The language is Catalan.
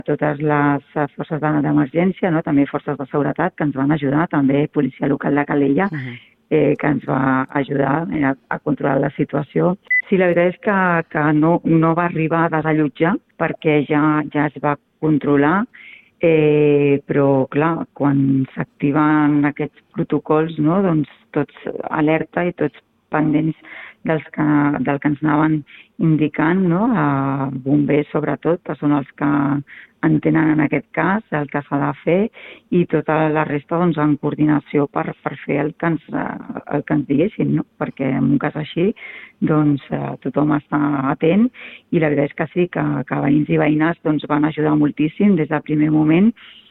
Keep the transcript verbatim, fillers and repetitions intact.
totes les forces d'emergència, no? També forces de seguretat que ens van ajudar, també policia local de Calella, uh-huh. eh, que ens va ajudar a, a controlar la situació. Sí, la veritat és que, que no, no va arribar a desallotjar perquè ja, ja es va controlar, eh, però clar, quan s'activen aquests protocols, no? Doncs tots alerta i tots pendents dels que, del que ens anaven indicant, no? A bombers sobretot, que són els que entenen en aquest cas el que s'ha de fer, i tota la resta doncs, en coordinació per, per fer el que ens, el que ens diguessin, no? Perquè en un cas així doncs, tothom està atent i la veritat és que sí, que, que veïns i veïnes doncs, van ajudar moltíssim des del primer moment